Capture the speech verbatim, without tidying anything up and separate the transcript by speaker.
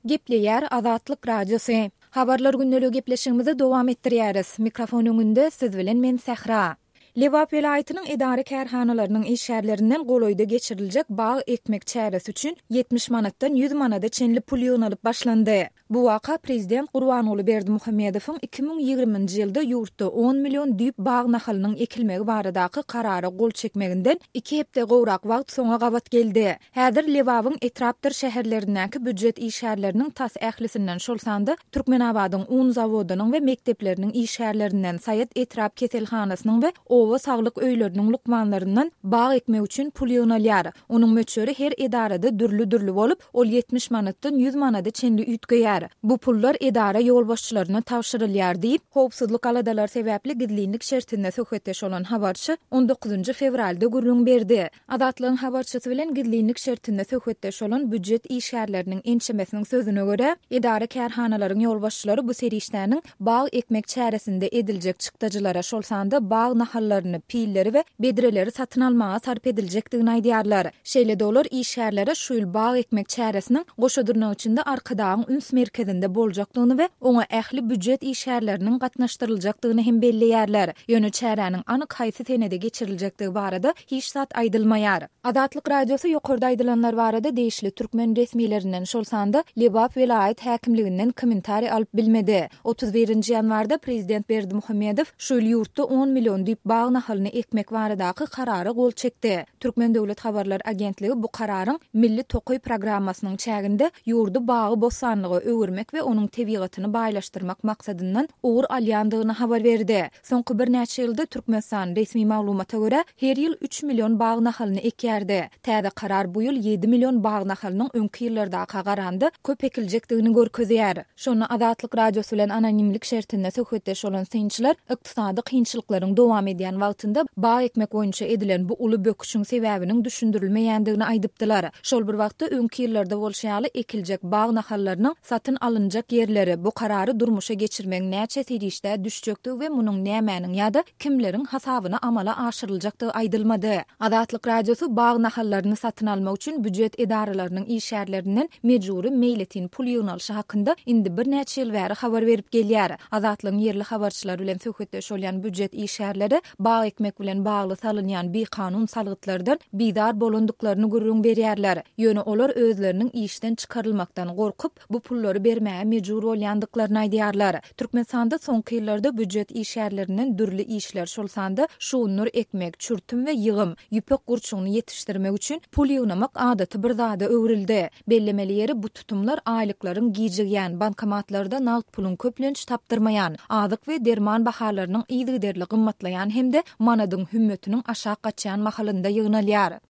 Speaker 1: Gepleýär Azatlyk radiosu. Habarlar gündälik gepleşigimizi dowam etdirýäris. Mikrofon öňünde siz bilen men Sähra. Lewap welaýatynyň edary kärhanalarynyň işgärlerinden golaýda geçiriljek baý ekmek çäresi üçin yetmiş manatdan yüz manada çenli pul ýygnalyp başlandy. Bu waka prezident Gurbanoğlu Berdimuhammedowyň iki bin ýigriminji ýylda ýurtda on million düýp bagy nahalynyň ekilmegi baradaky karara gol çekmeginden iki hepde gowrak wagt soňa gabat geldi. Häzir Lewabyň etrapdyr şäherlerindäki büdjet işgärleriniň tas ählisinden şolsanda Türkmenabadyň un zawodynyň we mektepleriniň işgärlerinden Saýat etrap keselhanasynyň we owa saglyk öýleriniň lukmanlaryndan bag ekmek üçin pul ýygnalýar. Onuň möçleri her edarada dürlü-dürlü bolup, ol yetmiş manatdan yüz manada çenli ütgeýär. Bu pullar edara ýolbaşçylaryna tawşyrylýar diýip, howpsuzlyk aladalar sebäpli gidliňlik şertinde söhbetdeş bolan habarçy on dokuzunji fevralda gurrun berdi. Azatlygyň habarçysy bilen gidliňlik şertinde söhbetdeş bolan büdjet işgärleriniň ençemesiniň sözüne görä, edara kärhanalaryň ýolbaşçylary bu serişdäniň bag ekmek çäresinde ediljek çykdajylara şolsanda bag nahallaryny, pilleri we bedreleri satyn almaga sarp ediljekdigini aýdýarlar. Şeýle de olar işgärlere şu bag ekmek çäresiniň goşadyrnagy üçin de arkadagyň üns merkezinde boljakdygyny we oňa ähli büdjet işgärleriniň gatnaşdyryljakdygyny hem belleýärler. Ýöne çäreniň anyk haýsy tenede geçiriljekdigi barada hiç zat aýdylmaýar. Azatlyk radiosu ýokarda aýdylanlar barada değişli türkmen resmiýlerinden şolsanda Lewap welaýat häkimliginden kommentari alyp bilmedi. otuz birinji ýanwarda prezident Berdimuhammedow şu ýurtda on million düýp bag nahalyny ekmek baradaky karara gol çekdi. Türkmen Döwlet Habarlar Agentligi bu kararyň milli tokoy programmasynyň çäginde ýurdu bagy bosanlygy öwürmek we onuň tebigatyny baýlaşdyrmak maksadyndan ugur alýandygyny habar berdi. Soňky bir näçe ýylda Türkmenistan resmi maglumata görä her ýyl üç million bag nahalyny ekýärdi. Täze karar bu ýyl yedi million bag nahalynyň öňki ýyllarda garandy köp ekiljekdigini görkezýär. Şonu Azatlyk radiosu bilen anonimlik şertinde söhbetdeş bolan synçylar ykdysady kynçylyklaryň dowam edýän wagtynda bag ekmek boýunça edilen bu uly böküşiň sebäbiniň düşündirilmeýändigini aýdypdylar. Şol bir wagtda öňki ýyllarda bolşaýaly ekiljek bag nahallarynyň satyn alınjak yerleri bu kararı durmuşa geçirmek näçe serişde düşjekdi we munyň nämäniň ýa-da kimleriň hasabyna amala aşyryljakdygy aýdylmady. Azatlyk radiosu bag nahallaryny satyn almak üçin büdjet edaralarynyň işgärlerinden mejburi meýletin pul ýygnalyşy hakynda indi bir näçe ýyl bäri habar berip gelýär. Azatlygyň yerli habarçylary bilen söhbetdeş bolýan büdjet işgärleri bag ekmek bilen bagly salynýan bir kanun salgytlardan bidar bolandyklaryny görüň berýärler. Ýöne olar özleriniň işden çykarylmakdan gorkup bu pullary bermäge mejbur bolýandyklaryny aýdýarlar. Türkmenistanda soňky ýyllarda büdjet işgärlerinden dürli işler şolsanda şuunur ekmek, çürtüm we ýygym, ýüpek gurçugyny ýetişdirmek üçin pul ýygnamak adaty bir zada öwrildi. Bellemeli ýeri bu tutumlar aýlyklaryň giýjigýän bankomatlarda nagt pulun köplenç tapdyrmaýan, azyk we derman bahalarynyň ýygy derli gymmatlaýan hem de manadyň hümmetiniň aşağı gaçýan mahalynda ýygnalýar.